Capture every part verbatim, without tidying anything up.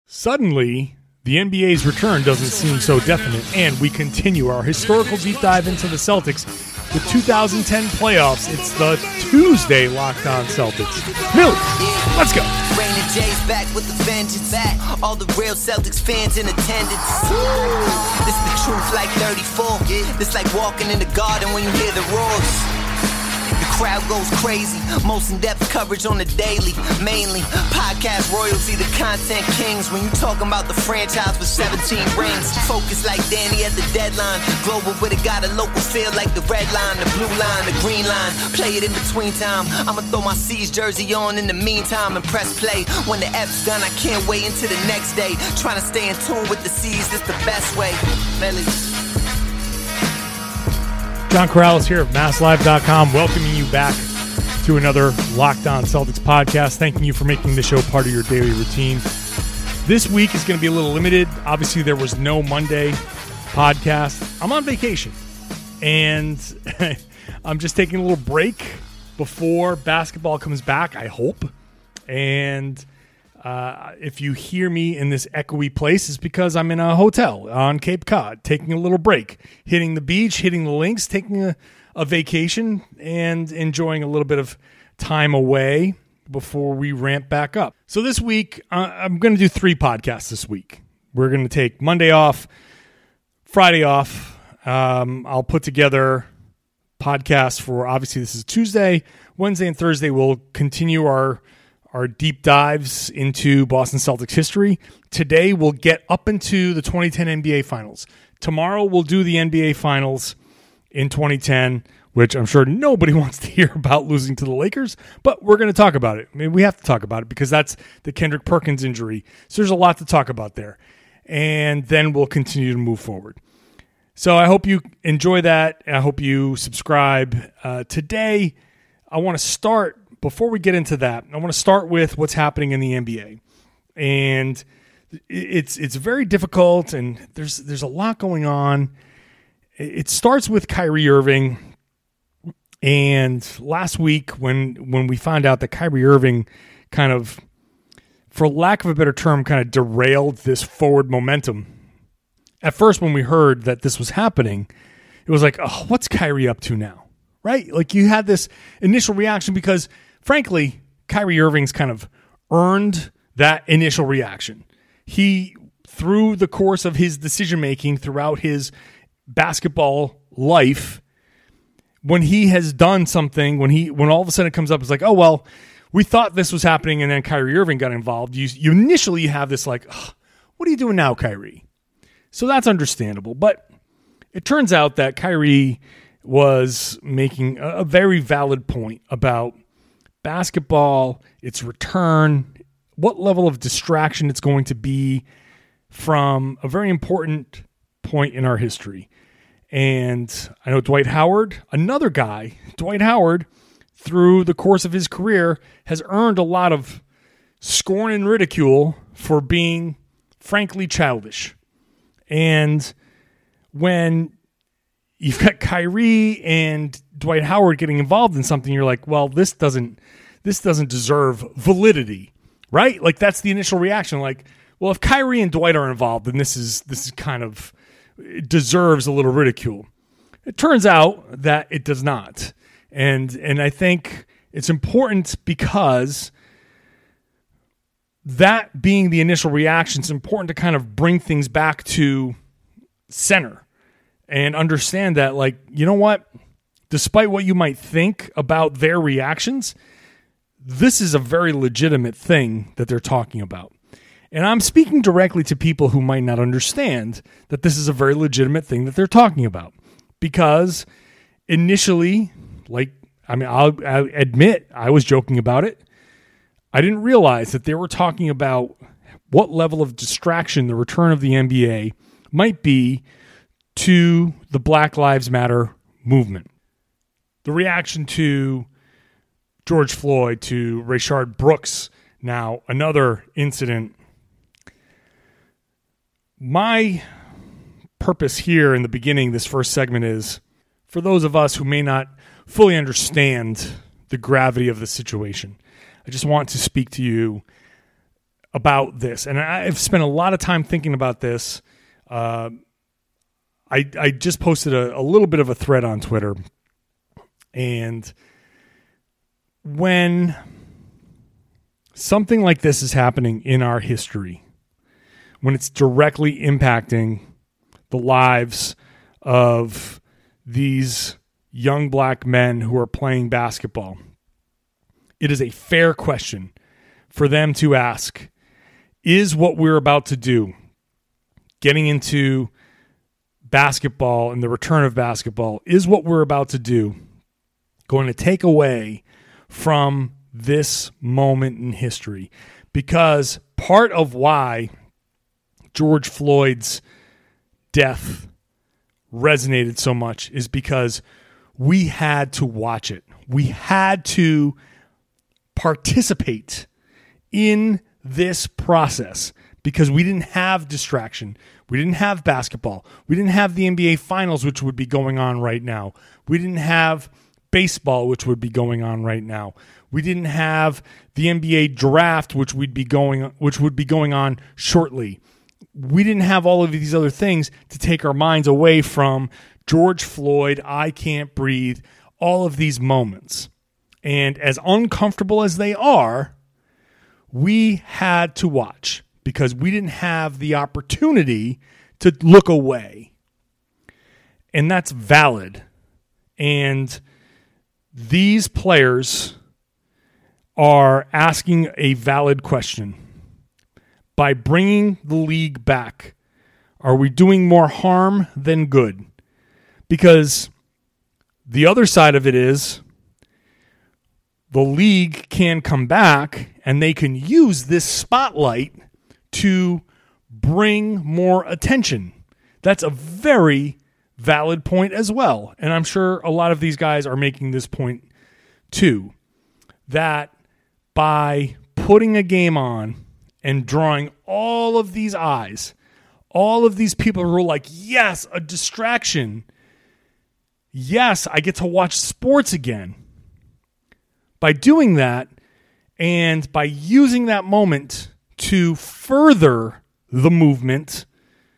Suddenly, the N B A's return doesn't seem so definite, and we continue our historical deep dive into the Celtics. The two thousand ten playoffs, it's the Tuesday Locked On Celtics. Millie, let's go. Rain and Jay's back with the vengeance. Back. All the real Celtics fans in attendance. This the truth like thirty-four. This like walking in the garden when you hear the roars. The crowd goes crazy. Most in-depth coverage on the daily. Mainly podcast royalty, the content kings. When you talking about the franchise with seventeen rings. Focus like Danny at the deadline. Global, but it got a local feel like the red line, the blue line, the green line. Play it in between time. I'ma throw my C's jersey on in the meantime and press play. When the F's done, I can't wait until the next day. Trying to stay in tune with the C's, it's the best way. Melly. John Corrales here of Mass Live dot com, welcoming you back to another Locked On Celtics podcast. Thanking you for making the show part of your daily routine. This week is going to be a little limited. Obviously, there was no Monday podcast. I'm on vacation, and I'm just taking a little break before basketball comes back, I hope. And uh, if you hear me in this echoey place, it's because I'm in a hotel on Cape Cod, taking a little break, hitting the beach, hitting the links, taking a, a vacation, and enjoying a little bit of time away before we ramp back up. So this week, uh, I'm going to do three podcasts this week. We're going to take Monday off, Friday off. Um, I'll put together podcasts for, obviously this is Tuesday, Wednesday and Thursday. We'll continue our our deep dives into Boston Celtics history. Today, we'll get up into the twenty ten N B A Finals. Tomorrow, we'll do the N B A Finals in twenty ten, which I'm sure nobody wants to hear about losing to the Lakers, but we're going to talk about it. I mean, we have to talk about it because that's the Kendrick Perkins injury. So there's a lot to talk about there. And then we'll continue to move forward. So I hope you enjoy that. I hope you subscribe. Uh, today, I want to start... Before we get into that, I want to start with what's happening in the N B A. And it's it's very difficult, and there's there's a lot going on. It starts with Kyrie Irving. And last week, when when we found out that Kyrie Irving kind of, for lack of a better term, kind of derailed this forward momentum. At first, when we heard that this was happening, it was like, oh, what's Kyrie up to now? Right? Like you had this initial reaction because, frankly, Kyrie Irving's kind of earned that initial reaction. He, through the course of his decision-making throughout his basketball life, when he has done something, when he, when all of a sudden it comes up, it's like, oh, well, we thought this was happening and then Kyrie Irving got involved. You, you initially have this like, what are you doing now, Kyrie? So that's understandable. But it turns out that Kyrie was making a, a very valid point about basketball, its return, what level of distraction it's going to be from a very important point in our history. And I know Dwight Howard, another guy, Dwight Howard, through the course of his career, has earned a lot of scorn and ridicule for being, frankly, childish. And when you've got Kyrie and Dwight Howard getting involved in something, you're like, well, this doesn't this doesn't deserve validity, right? Like that's the initial reaction. Like, well, if Kyrie and Dwight are involved, then this is this is kind of it deserves a little ridicule. It turns out that it does not. And and I think it's important because that being the initial reaction, it's important to kind of bring things back to center. And understand that, like, you know what? Despite what you might think about their reactions, this is a very legitimate thing that they're talking about. And I'm speaking directly to people who might not understand that this is a very legitimate thing that they're talking about. Because initially, like, I mean, I'll, I'll admit I was joking about it. I didn't realize that they were talking about what level of distraction the return of the N B A might be to the Black Lives Matter movement. The reaction to George Floyd, to Rayshard Brooks, now another incident. My purpose here in the beginning, this first segment, is for those of us who may not fully understand the gravity of the situation. I just want to speak to you about this, and I've spent a lot of time thinking about this. Uh, I I just posted a, a little bit of a thread on Twitter, and when something like this is happening in our history, when it's directly impacting the lives of these young black men who are playing basketball, it is a fair question for them to ask, is what we're about to do, getting into basketball and the return of basketball, is what we're about to do going to take away from this moment in history? Because part of why George Floyd's death resonated so much is because we had to watch it. We had to participate in this process because we didn't have distraction. We didn't have basketball. We didn't have the N B A Finals, which would be going on right now. We didn't have baseball, which would be going on right now. We didn't have the N B A draft, which would be going, which would be going on shortly. We didn't have all of these other things to take our minds away from George Floyd, I Can't Breathe, all of these moments. And as uncomfortable as they are, we had to watch because we didn't have the opportunity to look away. And that's valid. And these players are asking a valid question. By bringing the league back, are we doing more harm than good? Because the other side of it is the league can come back and they can use this spotlight to bring more attention. That's a very valid point as well. And I'm sure a lot of these guys are making this point too, that by putting a game on and drawing all of these eyes, all of these people who are like, yes, a distraction. Yes, I get to watch sports again. By doing that and by using that moment to further the movement,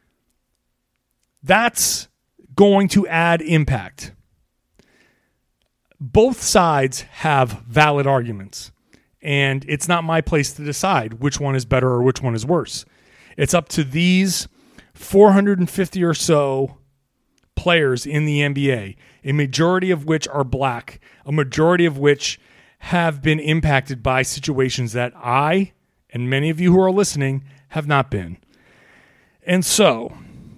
that's going to add impact. Both sides have valid arguments. And it's not my place to decide which one is better or which one is worse. It's up to these four hundred fifty or so players in the N B A, a majority of which are black, a majority of which have been impacted by situations that I, and many of you who are listening, have not been. And so,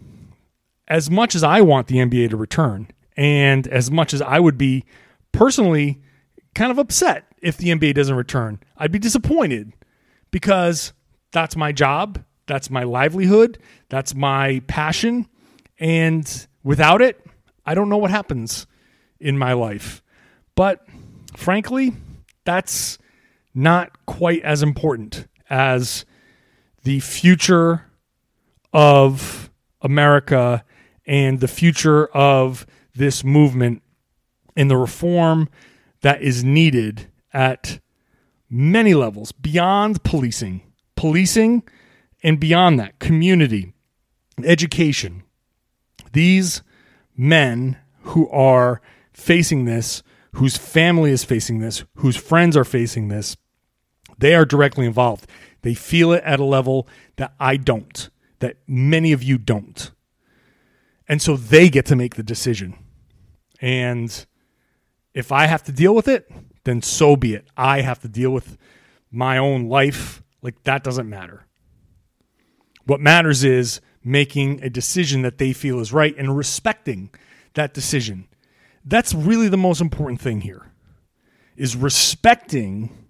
as much as I want the N B A to return, and as much as I would be personally kind of upset if the N B A doesn't return, I'd be disappointed because that's my job, that's my livelihood, that's my passion, and without it, I don't know what happens in my life. But frankly, that's not quite as important as the future of America and the future of this movement and the reform that is needed at many levels, beyond policing, policing and beyond that, community, education. These men who are facing this, whose family is facing this, whose friends are facing this, they are directly involved. They feel it at a level that I don't, that many of you don't. And so they get to make the decision. And if I have to deal with it, then so be it. I have to deal with my own life. Like, that doesn't matter. What matters is making a decision that they feel is right and respecting that decision. That's really the most important thing here, is respecting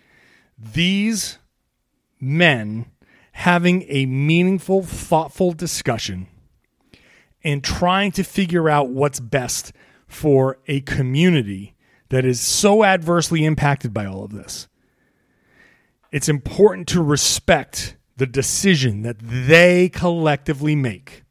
these men having a meaningful, thoughtful discussion and trying to figure out what's best for a community that is so adversely impacted by all of this. It's important to respect the decision that they collectively make.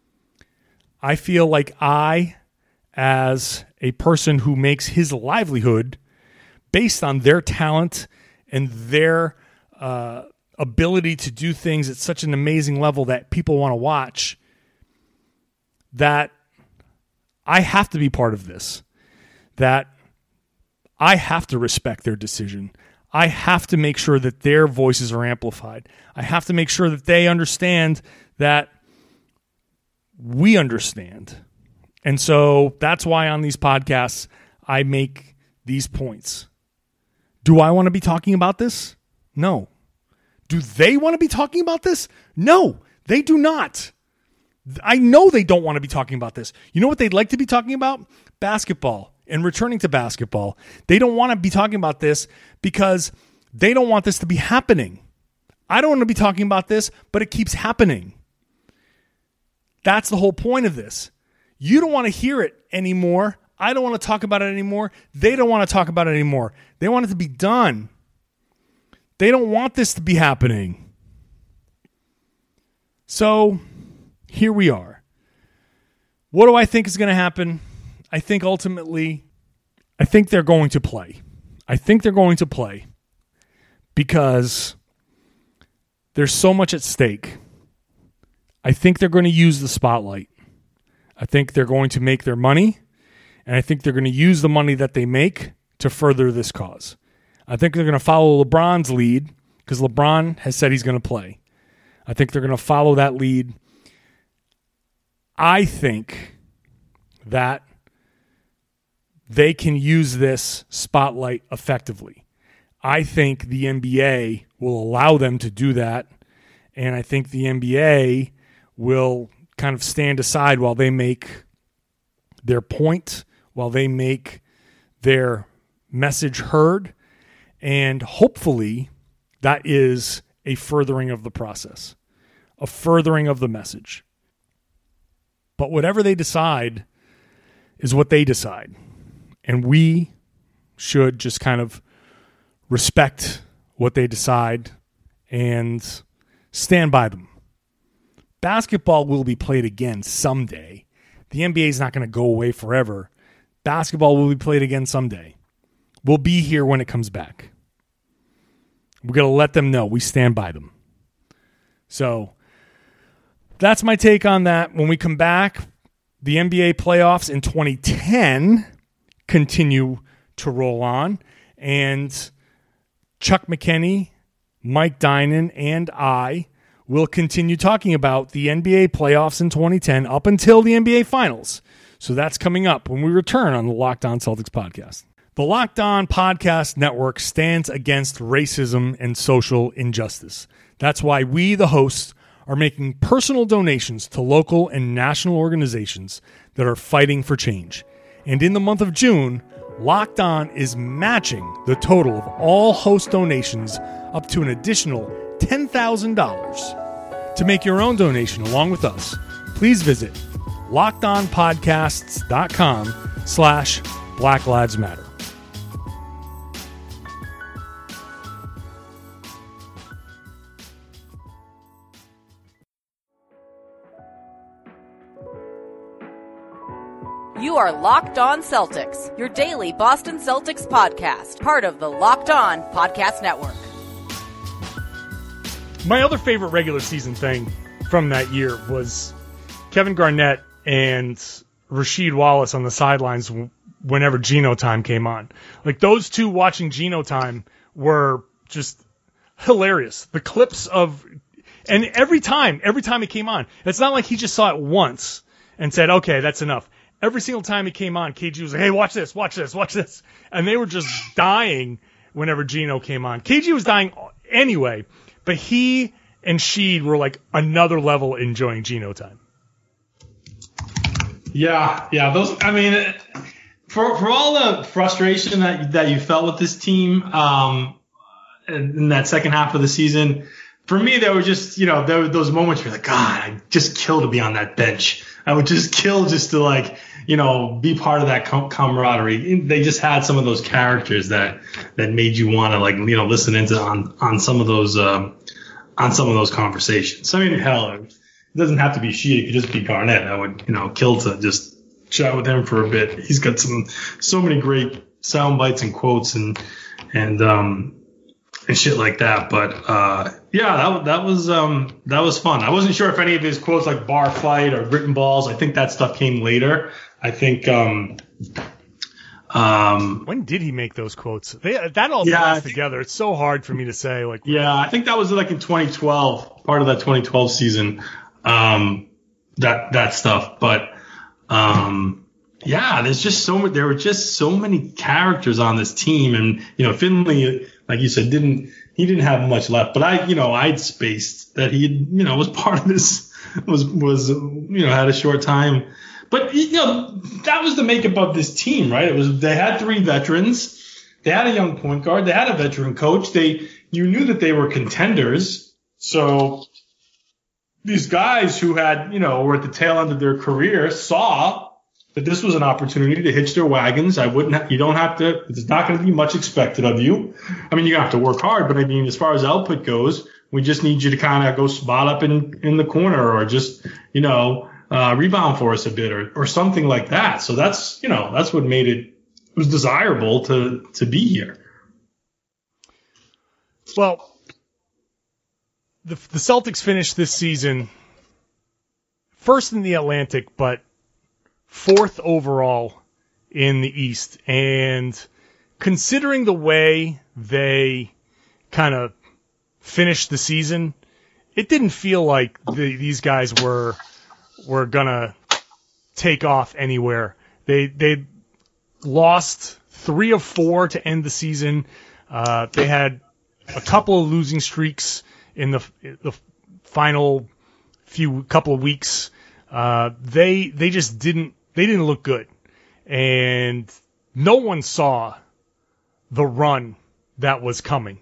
I feel like I, as a person who makes his livelihood based on their talent and their uh, ability to do things at such an amazing level that people want to watch, that I have to be part of this, that I have to respect their decision. I have to make sure that their voices are amplified. I have to make sure that they understand that we understand. And so that's why on these podcasts, I make these points. Do I want to be talking about this? No. Do they want to be talking about this? No, they do not. I know they don't want to be talking about this. You know what they'd like to be talking about? Basketball and returning to basketball. They don't want to be talking about this because they don't want this to be happening. I don't want to be talking about this, but it keeps happening. That's the whole point of this. You don't want to hear it anymore. I don't want to talk about it anymore. They don't want to talk about it anymore. They want it to be done. They don't want this to be happening. So here we are. What do I think is going to happen? I think ultimately, I think they're going to play. I think they're going to play because there's so much at stake. I think they're going to use the spotlight. I think they're going to make their money, and I think they're going to use the money that they make to further this cause. I think they're going to follow LeBron's lead because LeBron has said he's going to play. I think they're going to follow that lead. I think that they can use this spotlight effectively. I think the N B A will allow them to do that, and I think the N B A will kind of stand aside while they make their point, while they make their message heard, and hopefully that is a furthering of the process, a furthering of the message. But whatever they decide is what they decide, and we should just kind of respect what they decide and stand by them. Basketball will be played again someday. The N B A is not going to go away forever. Basketball will be played again someday. We'll be here when it comes back. We're going to let them know we stand by them. So that's my take on that. When we come back, the N B A playoffs in twenty ten continue to roll on. And Chuck McKinney, Mike Dinan, and I will continue talking about the N B A playoffs in twenty ten up until the N B A Finals. So that's coming up when we return on the Locked On Celtics podcast. The Locked On Podcast Network stands against racism and social injustice. That's why we, the hosts, are making personal donations to local and national organizations that are fighting for change. And in the month of June, Locked On is matching the total of all host donations up to an additional ten thousand dollars. To make your own donation along with us, please visit lockedonpodcasts.com slash Black Lives Matter. You are Locked On Celtics, your daily Boston Celtics podcast, part of the Locked On Podcast Network. My other favorite regular season thing from that year was Kevin Garnett and Rasheed Wallace on the sidelines whenever Geno Time came on. Like, those two watching Geno Time were just hilarious. The clips of, and every time, every time it came on, it's not like he just saw it once and said, okay, that's enough. Every single time he came on, K G was like, hey, watch this, watch this, watch this. And they were just dying whenever Geno came on. K G was dying anyway, but he and Sheed were like another level enjoying Geno Time. Yeah, yeah. Those. I mean, for for all the frustration that that you felt with this team um, in that second half of the season, for me, there were just, you know, there were those moments where you're like, God, I just kill to be on that bench. I would just kill just to, like, you know, be part of that com- camaraderie. They just had some of those characters that that made you want to, like, you know, listen into on on some of those um, on some of those conversations. I mean, hell, it doesn't have to be Sheed. It could just be Garnett. I would, you know, kill to just chat with him for a bit. He's got some so many great sound bites and quotes, and and um and shit like that. But uh, yeah, that that was um, that was fun. I wasn't sure if any of his quotes like bar fight or written balls. I think that stuff came later. I think. Um, um, when did he make those quotes? They, that all yeah, blends together. It's so hard for me to say. Like, yeah, I think that was like in twenty twelve, part of that twenty twelve season. Um, that that stuff, but um, yeah, there's just so many. There were just so many characters on this team, and you know, Finley, like you said, didn't he didn't have much left. But I, you know, I'd spaced that he, you know, was part of this, was was you know had a short time. But you know, that was the makeup of this team, right? It was they had three veterans, they had a young point guard, they had a veteran coach. They you knew that they were contenders. So these guys who had, you know, were at the tail end of their career saw that this was an opportunity to hitch their wagons. I wouldn't have, you don't have to, there's not going to be much expected of you. I mean, you have to work hard, but I mean, as far as output goes, we just need you to kind of go spot up in, in the corner or just, you know, uh, rebound for us a bit or, or something like that. So that's, you know, that's what made it, it was desirable to, to be here. Well, the, the Celtics finished this season first in the Atlantic, but fourth overall in the East. And considering the way they kind of finished the season, it didn't feel like the, these guys were were gonna take off anywhere. They they lost three of four to end the season. Uh, they had a couple of losing streaks in the the final few couple of weeks. Uh, they they just didn't they didn't look good, and no one saw the run that was coming.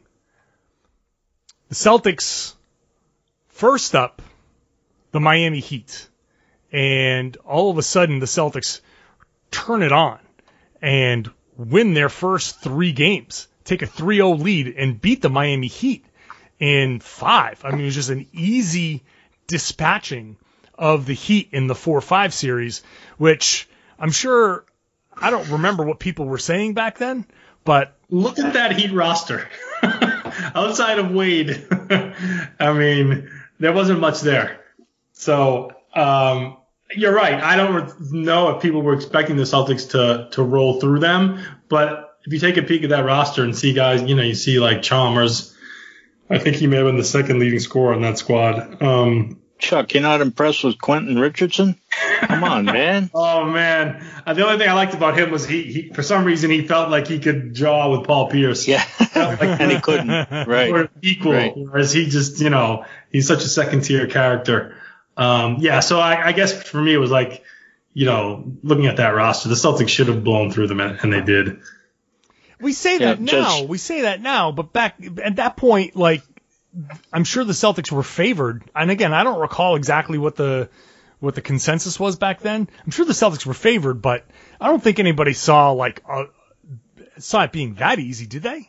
The Celtics, first up, the Miami Heat, and all of a sudden the Celtics turn it on and win their first three games, take a three oh lead and beat the Miami Heat in five. I mean, it was just an easy dispatching of the Heat in the four five series, which I'm sure, I don't remember what people were saying back then, but look at that Heat roster. Outside of Wade, I mean, there wasn't much there. So, um, you're right. I don't know if people were expecting the Celtics to, to roll through them, but if you take a peek at that roster and see guys, you know, you see like Chalmers, I think he may have been the second leading scorer on that squad. Um, Chuck, you're not impressed with Quentin Richardson? Come on, man. Oh, man. Uh, the only thing I liked about him was he, he, for some reason, he felt like he could jaw with Paul Pierce. Yeah, like, and he couldn't. Right. Or equal, right. Whereas he just, you know, he's such a second-tier character. Um, yeah, so I, I guess for me it was like, you know, looking at that roster, the Celtics should have blown through them, and they did. We say yeah, that now. just, we say that now, but back at that point, like, I'm sure the Celtics were favored. And again, I don't recall exactly what the what the consensus was back then. I'm sure the Celtics were favored, but I don't think anybody saw like uh, saw it being that easy, did they?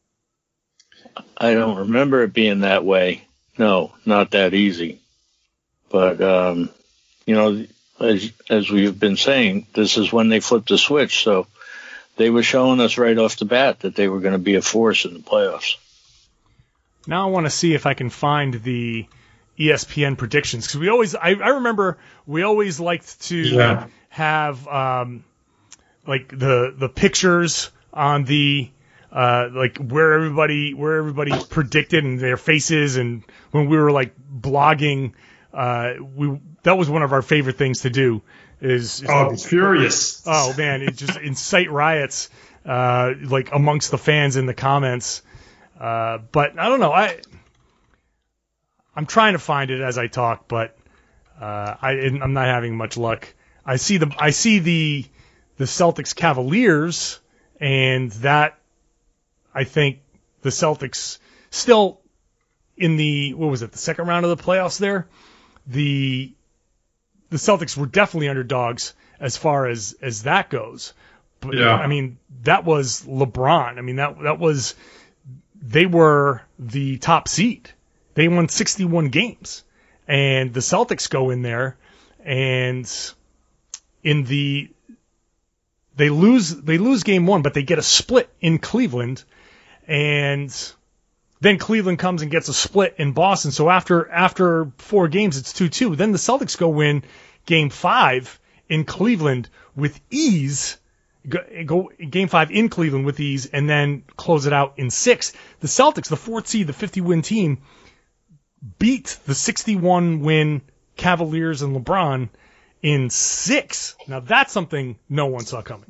I don't remember it being that way. No, not that easy. But um, you know, as as we've been saying, this is when they flipped the switch. So they were showing us right off the bat that they were going to be a force in the playoffs. Now I want to see if I can find the E S P N predictions, because we always, I, I remember we always liked to yeah. have um, like the the pictures on the uh, like where everybody where everybody predicted and their faces, and when we were like blogging, uh, we that was one of our favorite things to do. Is, is oh, it's furious. Oh man, it just incite riots uh, like amongst the fans in the comments. Uh, but I don't know. I I'm trying to find it as I talk, but uh, I I'm not having much luck. I see the I see the the Celtics Cavaliers, and that I think the Celtics still in the what was it the second round of the playoffs there. The the Celtics were definitely underdogs as far as as that goes. But yeah. I mean that was LeBron. I mean that that was. They were the top seed. They won sixty-one games. And the Celtics go in there and in the they lose they lose game one, but they get a split in Cleveland, and then Cleveland comes and gets a split in Boston. So after after four games, it's two two. Then the Celtics go win game five in Cleveland with ease. Go, go game five in Cleveland with ease, and then close it out in six. The Celtics, the fourth seed, the fifty-win team, beat the sixty-one win Cavaliers and LeBron in six. Now that's something no one saw coming.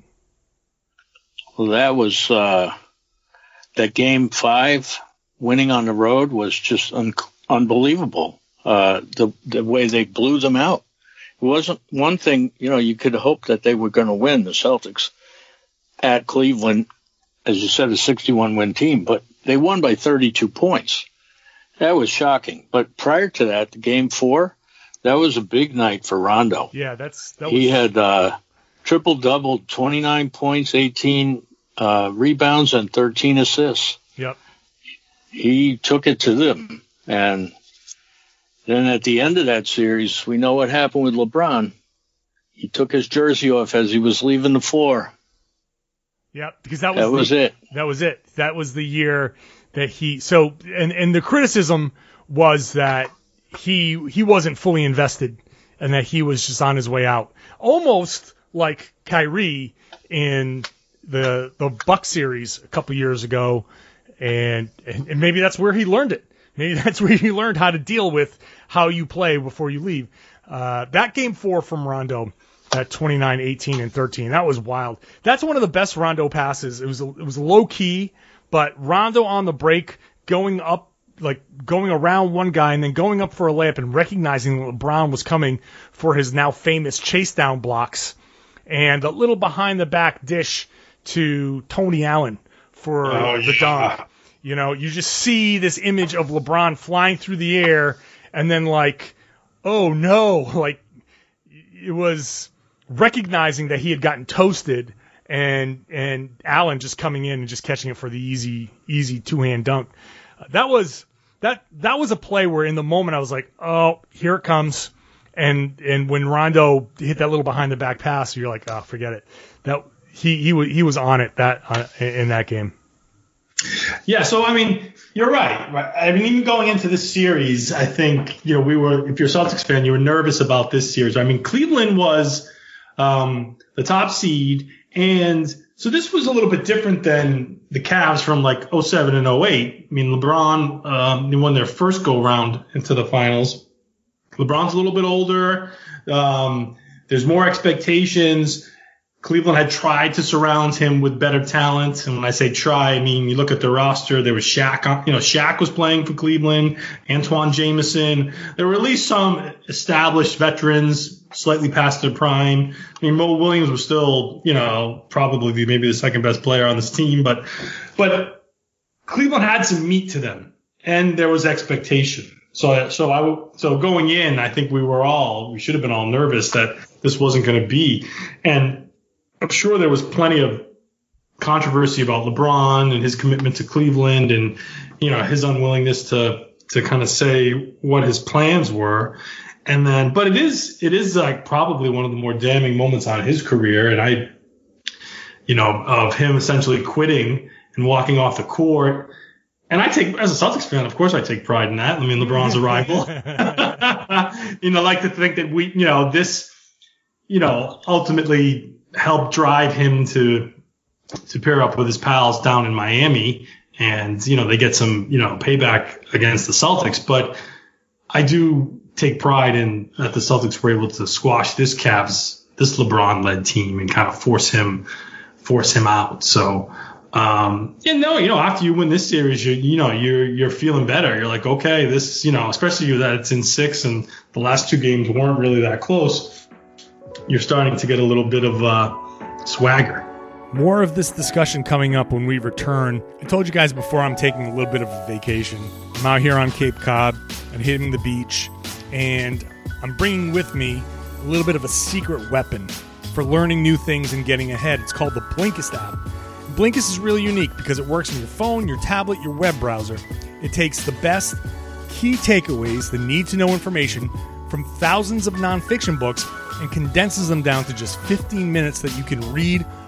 Well, that was uh, that game five. Winning on the road was just un- unbelievable. Uh, the the way they blew them out. It wasn't one thing, you know, you could hope that they were going to win, the Celtics, at Cleveland, as you said, a sixty-one win team, but they won by thirty-two points. That was shocking. But prior to that, the game four, that was a big night for Rondo. Yeah, that's that was... He had uh, triple-double, twenty-nine points, eighteen uh, rebounds, and thirteen assists. Yep. He took it to them. And then at the end of that series, we know what happened with LeBron. He took his jersey off as he was leaving the floor. Yep, because that was that was the, it. That was it. That was the year that he. So, and and the criticism was that he he wasn't fully invested and that he was just on his way out, almost like Kyrie in the the Bucks series a couple years ago. And, and and maybe that's where he learned it. Maybe that's where he learned how to deal with how you play before you leave. Uh, that game four from Rondo at twenty-nine, eighteen, and thirteen, that was wild. That's one of the best Rondo passes. It was it was low key, but Rondo on the break, going up, like going around one guy and then going up for a layup and recognizing that LeBron was coming for his now famous chase down blocks, and a little behind the back dish to Tony Allen for oh, the yeah. dunk. You know, you just see this image of LeBron flying through the air, and then like, oh no, like it was recognizing that he had gotten toasted, and and Allen just coming in and just catching it for the easy easy two hand dunk. Uh, that was that that was a play where in the moment I was like, oh, here it comes, and and when Rondo hit that little behind the back pass, you're like, oh, forget it. That he he was he was on it that uh, in that game. Yeah, so I mean, you're right. right. I mean, even going into this series, I think you know we were. If you're a Celtics fan, you were nervous about this series. I mean, Cleveland was um, the top seed, and so this was a little bit different than the Cavs from like oh seven and oh eight. I mean, LeBron um, they won their first go round into the finals. LeBron's a little bit older. Um, there's more expectations. Cleveland had tried to surround him with better talent. And when I say try, I mean, you look at the roster, there was Shaq, you know, Shaq was playing for Cleveland, Antoine Jameson. There were at least some established veterans, slightly past their prime. I mean, Mo Williams was still, you know, probably maybe the second best player on this team, but, but Cleveland had some meat to them and there was expectation. So, so I, so going in, I think we were all, we should have been all nervous that this wasn't going to be. And I'm sure there was plenty of controversy about LeBron and his commitment to Cleveland and, you know, his unwillingness to, to kind of say what his plans were. And then, but it is, it is like probably one of the more damning moments on his career. And I, you know, of him essentially quitting and walking off the court. And I take, as a Celtics fan, of course I take pride in that. I mean, LeBron's a rival. You know, I like to think that we, you know, this, you know, ultimately helped drive him to to pair up with his pals down in Miami, and you know they get some you know payback against the Celtics. But I do take pride in that the Celtics were able to squash this Cavs, this LeBron-led team, and kind of force him force him out. So um, you know, you know, after you win this series, you you know you're you're feeling better. You're like, okay, this you know, especially that it's in six and the last two games weren't really that close. You're starting to get a little bit of uh, swagger. More of this discussion coming up when we return. I told you guys before I'm taking a little bit of a vacation. I'm out here on Cape Cod. I'm hitting the beach. And I'm bringing with me a little bit of a secret weapon for learning new things and getting ahead. It's called the Blinkist app. Blinkist is really unique because it works on your phone, your tablet, your web browser. It takes the best key takeaways, the need-to-know information from thousands of nonfiction books and condenses them down to just fifteen minutes that you can read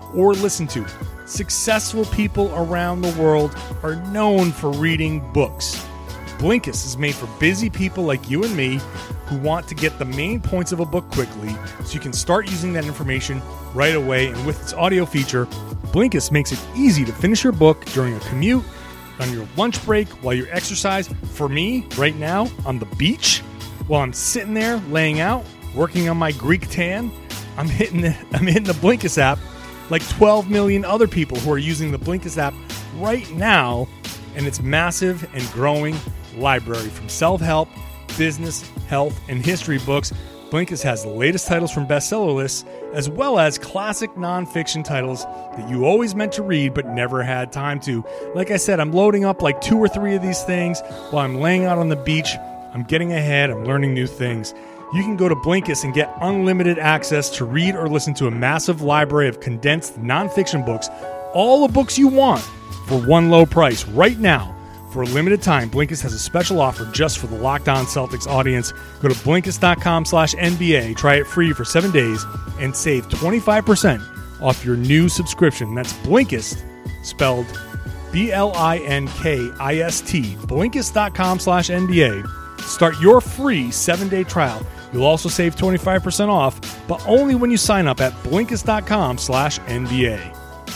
or listen to. Successful people around the world are known for reading books. Blinkist is made for busy people like you and me who want to get the main points of a book quickly so you can start using that information right away. And with its audio feature, Blinkist makes it easy to finish your book during a commute, on your lunch break, while you exercise. For me, right now, on the beach, while I'm sitting there laying out, working on my Greek tan, I'm hitting the, I'm hitting the Blinkist app like twelve million other people who are using the Blinkist app right now, and its massive and growing library from self-help, business, health, and history books. Blinkist has the latest titles from bestseller lists, as well as classic nonfiction titles that you always meant to read but never had time to. Like I said, I'm loading up like two or three of these things while I'm laying out on the beach. I'm getting ahead. I'm learning new things. You can go to Blinkist and get unlimited access to read or listen to a massive library of condensed nonfiction books, all the books you want, for one low price right now. For a limited time, Blinkist has a special offer just for the Locked On Celtics audience. Go to Blinkist.com slash NBA, try it free for seven days, and save twenty-five percent off your new subscription. That's Blinkist, spelled B L I N K I S T, Blinkist.com slash NBA. Start your free seven-day trial. You'll also save twenty-five percent off, but only when you sign up at Blinkist.com slash NBA.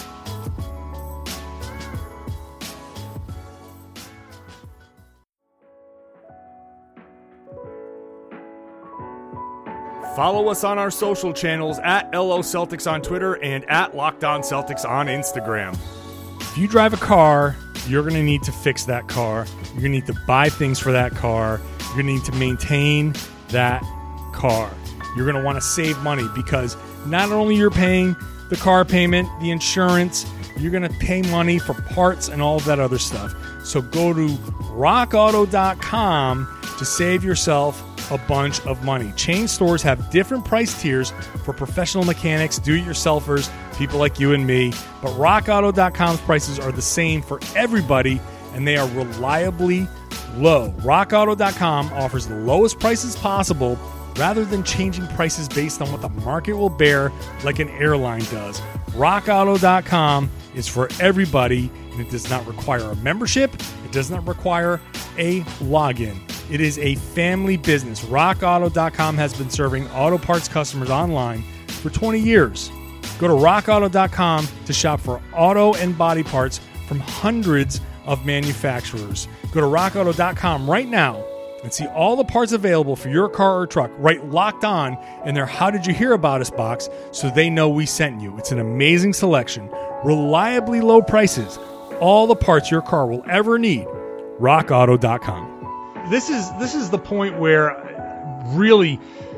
Follow us on our social channels at L O Celtics on Twitter and at Locked On Celtics on Instagram. If you drive a car, you're going to need to fix that car. You're going to need to buy things for that car. You're going to need to maintain that car. You're going to want to save money because not only you're paying the car payment, the insurance, you're going to pay money for parts and all of that other stuff. So go to rock auto dot com to save yourself a bunch of money. Chain stores have different price tiers for professional mechanics, do-it-yourselfers, people like you and me, but rock auto dot com's prices are the same for everybody, and they are reliably low. rock auto dot com offers the lowest prices possible rather than changing prices based on what the market will bear like an airline does. rock auto dot com is for everybody, and it does not require a membership. It does not require a login. It is a family business. rock auto dot com has been serving auto parts customers online for twenty years. Go to rock auto dot com to shop for auto and body parts from hundreds of manufacturers. Go to rock auto dot com right now and see all the parts available for your car or truck. Write Locked On in their How Did You Hear About Us box so they know we sent you. It's an amazing selection, reliably low prices, all the parts your car will ever need. rock auto dot com. This is this is the point where really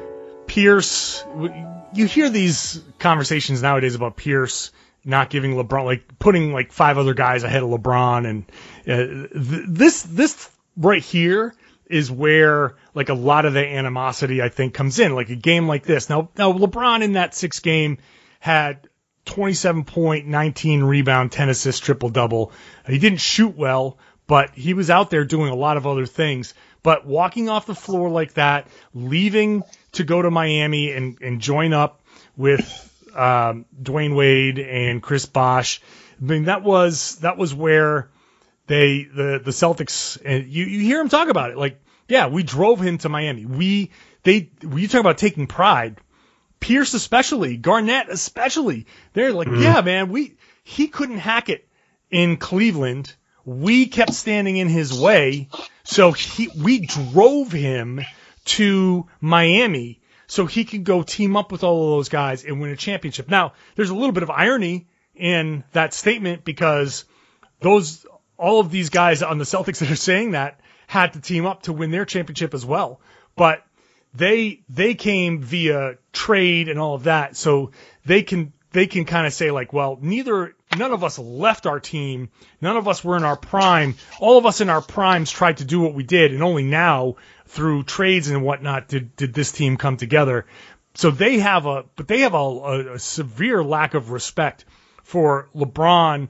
Pierce, you hear these conversations nowadays about Pierce not giving LeBron, like putting like five other guys ahead of LeBron, and uh, th- this this right here is where like a lot of the animosity I think comes in. Like a game like this. Now now LeBron in that sixth game had twenty-seven point, nineteen rebound, ten assists, triple double. He didn't shoot well, but he was out there doing a lot of other things. But walking off the floor like that, leaving to go to Miami and, and join up with um, Dwayne Wade and Chris Bosh, I mean that was that was where they the the Celtics, and you you hear him talk about it like, yeah, we drove him to Miami. We they you talk about taking pride. Pierce especially, Garnett especially, they're like, mm-hmm. yeah, man, we he couldn't hack it in Cleveland. We kept standing in his way, so he we drove him to Miami so he could go team up with all of those guys and win a championship. Now, there's a little bit of irony in that statement because those all of these guys on the Celtics that are saying that had to team up to win their championship as well. But they they came via trade and all of that, so they can they can kind of say like, well, neither none of us left our team, none of us were in our prime. All of us in our primes tried to do what we did, and only now through trades and whatnot did did this team come together. So they have a but they have a, a, a severe lack of respect for LeBron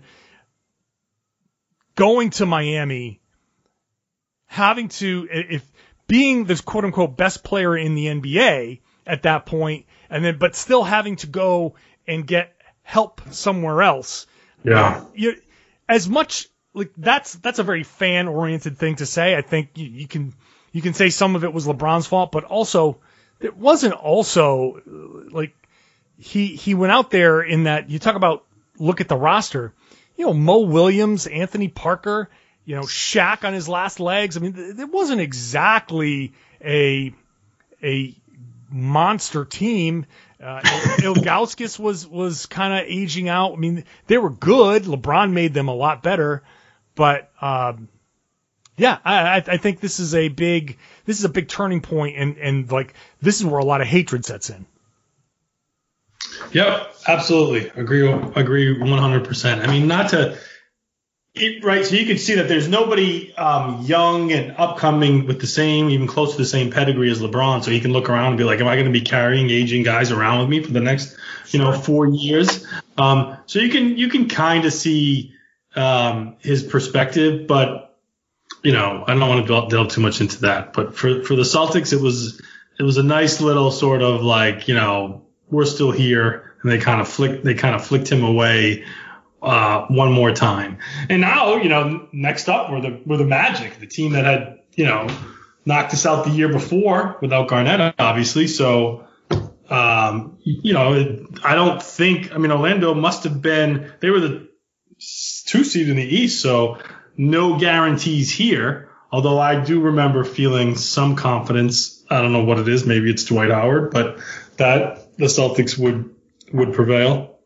going to Miami, having to if being this quote unquote best player in the N B A at that point, and then but still having to go and get help somewhere else. Yeah. Uh, you, as much like that's that's a very fan oriented thing to say. I think you, you can you can say some of it was LeBron's fault, but also it wasn't also like he he went out there in that you talk about look at the roster. You know, Mo Williams, Anthony Parker, you know, Shaq on his last legs. I mean, it wasn't exactly a a monster team. Uh, Ilgauskas was was kind of aging out. I mean, they were good. LeBron made them a lot better, but um, yeah, I, I think this is a big this is a big turning point, and and like this is where a lot of hatred sets in. Yep, absolutely. Agree, agree one hundred percent. I mean, not to, it, right, so you can see that there's nobody um, young and upcoming with the same, even close to the same pedigree as LeBron, so he can look around and be like, am I going to be carrying aging guys around with me for the next, you know, four years? Um, so you can you can kind of see um, his perspective, but, you know, I don't want to delve, delve too much into that. But for, for the Celtics, it was it was a nice little sort of like, you know, we're still here, and they kind of flicked they kind of flicked him away uh, one more time. And now, you know, next up were the were the Magic, the team that had, you know, knocked us out the year before without Garnett, obviously. So, um, you know, it, I don't think. I mean, Orlando must have been they were the two seed in the East, so no guarantees here. Although I do remember feeling some confidence. I don't know what it is. Maybe it's Dwight Howard, but that the Celtics would would prevail.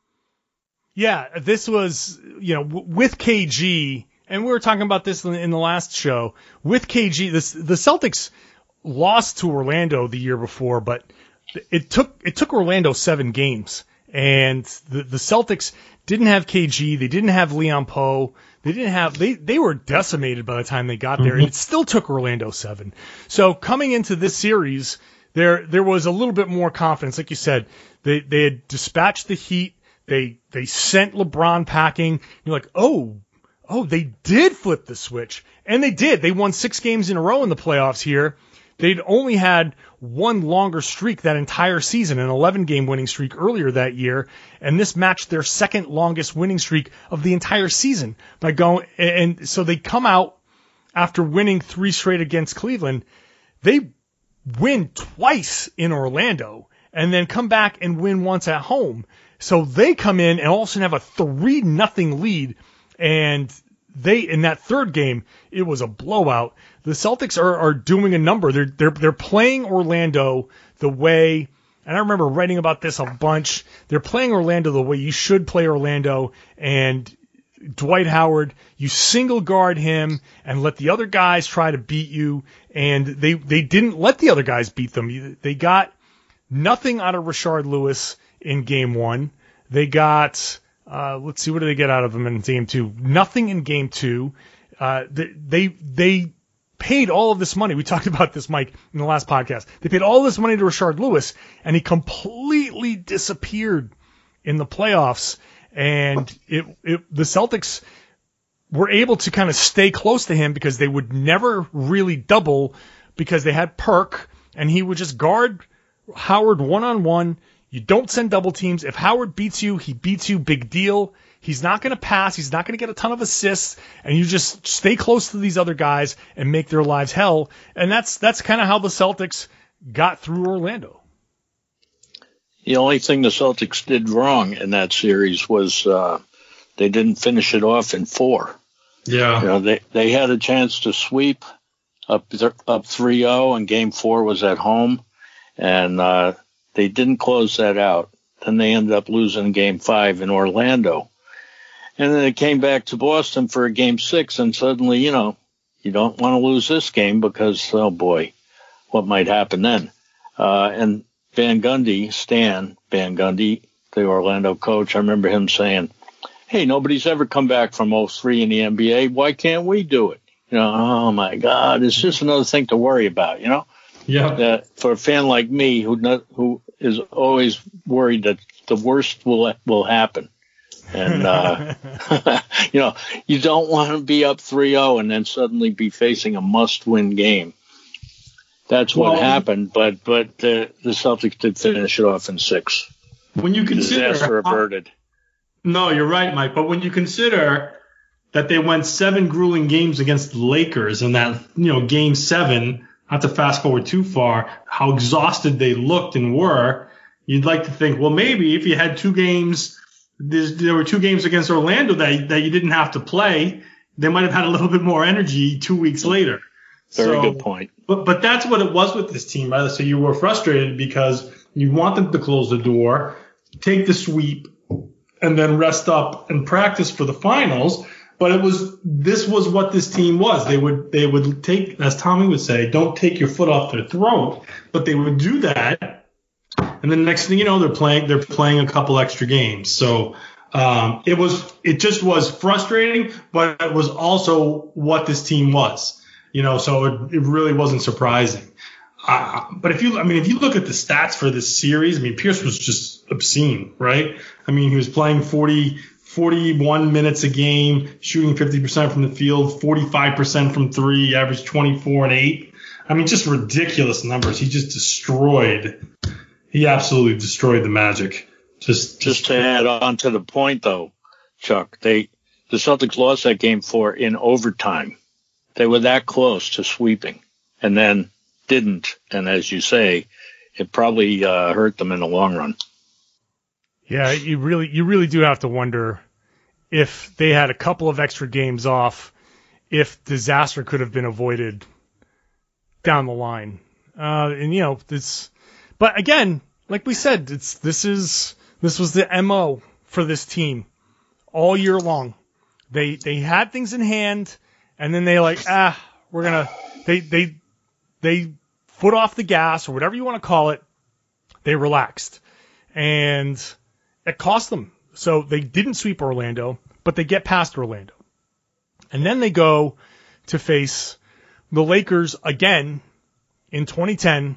Yeah, this was, you know, w- with K G, and we were talking about this in, in the last show. With K G, this, the Celtics lost to Orlando the year before, but it took it took Orlando seven games, and the, the Celtics didn't have K G, they didn't have Leon Poe, they didn't have they they were decimated by the time they got there, mm-hmm. and it still took Orlando seven. So coming into this series, There, there was a little bit more confidence, like you said. They, they had dispatched the Heat. They, they sent LeBron packing. You're like, oh, oh, they did flip the switch, and they did. They won six games in a row in the playoffs here. They'd only had one longer streak that entire season, an eleven game winning streak earlier that year, and this matched their second longest winning streak of the entire season by going. And so they come out after winning three straight against Cleveland. They win twice in Orlando and then come back and win once at home. So they come in and all of a sudden have a three nothing lead, and they in that third game it was a blowout. The Celtics are, are doing a number. They're they're they're playing Orlando the way, and I remember writing about this a bunch. They're playing Orlando the way you should play Orlando, and Dwight Howard, you single guard him and let the other guys try to beat you, and they they didn't let the other guys beat them. They got nothing out of Rashard Lewis in game one. They got, uh, let's see, what did they get out of him in game two? Nothing in game two. Uh, they, they they paid all of this money. We talked about this, Mike, in the last podcast. They paid all this money to Rashard Lewis, and he completely disappeared in the playoffs. And it, it, the Celtics were able to kind of stay close to him because they would never really double because they had Perk, and he would just guard Howard one-on-one. You don't send double teams. If Howard beats you, he beats you, big deal. He's not going to pass. He's not going to get a ton of assists, and you just stay close to these other guys and make their lives hell. And that's that's kind of how the Celtics got through Orlando. The only thing the Celtics did wrong in that series was uh, they didn't finish it off in four. Yeah, you know, they they had a chance to sweep up up three oh, and Game Four was at home, and uh, they didn't close that out. Then they ended up losing Game Five in Orlando, and then it came back to Boston for a Game Six, and suddenly, you know, you don't want to lose this game because, oh boy, what might happen then? Uh, and Van Gundy, Stan Van Gundy, the Orlando coach, I remember him saying, hey, nobody's ever come back from oh three in the N B A. Why can't we do it? You know, oh, my God, it's just another thing to worry about, you know? Yeah. That for a fan like me who not, who is always worried that the worst will will happen. And, uh, you know, you don't want to be up three oh and then suddenly be facing a must-win game. That's what well, happened, but but the, the Celtics did finish it off in six. when you consider disaster averted. No, you're right, Mike. But when you consider that they went seven grueling games against the Lakers, and that, you know, game seven, not to fast forward too far, how exhausted they looked and were, you'd like to think, well, maybe if you had two games, there were two games against Orlando that that you didn't have to play, they might have had a little bit more energy two weeks later. Very so, good point. But but that's what it was with this team, right? So you were frustrated because you want them to close the door, take the sweep, and then rest up and practice for the finals. But it was this was what this team was. They would they would take, as Tommy would say, don't take your foot off their throat. But they would do that, and then next thing you know, they're playing they're playing a couple extra games. So um, it was it just was frustrating, but it was also what this team was. You know, so it, it really wasn't surprising. Uh, but if you, I mean, if you look at the stats for this series, I mean, Pierce was just obscene, right? I mean, he was playing forty, forty-one minutes a game, shooting fifty percent from the field, forty-five percent from three, averaged twenty-four and eight. I mean, just ridiculous numbers. He just destroyed. He absolutely destroyed the Magic. Just, just to add on to the point, though, Chuck, they the Celtics lost that game four in overtime. They were that close to sweeping, and then didn't. And as you say, it probably uh, hurt them in the long run. Yeah, you really, you really do have to wonder if they had a couple of extra games off, if disaster could have been avoided down the line. Uh, and you know, this, but again, like we said, it's this is this was the M O for this team all year long. They they had things in hand. And then they like, ah, we're going to, they, they, they foot off the gas or whatever you want to call it. They relaxed and it cost them. So they didn't sweep Orlando, but they get past Orlando. And then they go to face the Lakers again in twenty ten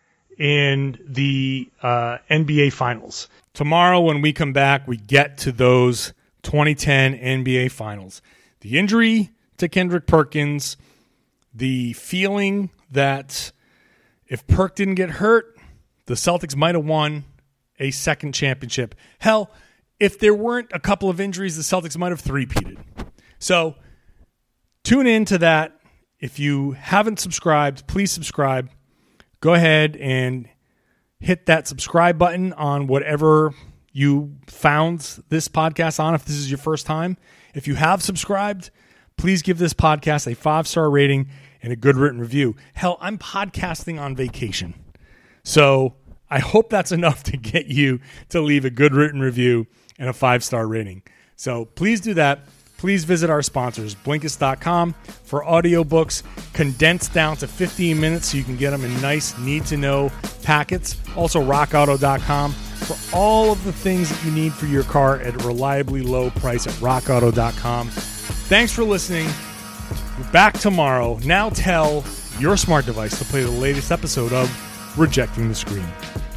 in the uh, N B A Finals. Tomorrow when we come back, we get to those twenty ten N B A Finals. The injury to Kendrick Perkins, the feeling that if Perk didn't get hurt, the Celtics might have won a second championship. Hell, if there weren't a couple of injuries, the Celtics might have three-peated. So tune in to that. If you haven't subscribed, please subscribe. Go ahead and hit that subscribe button on whatever you found this podcast on if this is your first time. If you have subscribed, please give this podcast a five-star rating and a good written review. Hell, I'm podcasting on vacation. So I hope that's enough to get you to leave a good written review and a five-star rating. So please do that. Please visit our sponsors, Blinkist dot com, for audiobooks condensed down to fifteen minutes so you can get them in nice, need-to-know packets. Also, rock auto dot com for all of the things that you need for your car at a reliably low price at rock auto dot com. Thanks for listening. We're back tomorrow. Now tell your smart device to play the latest episode of Rejecting the Screen.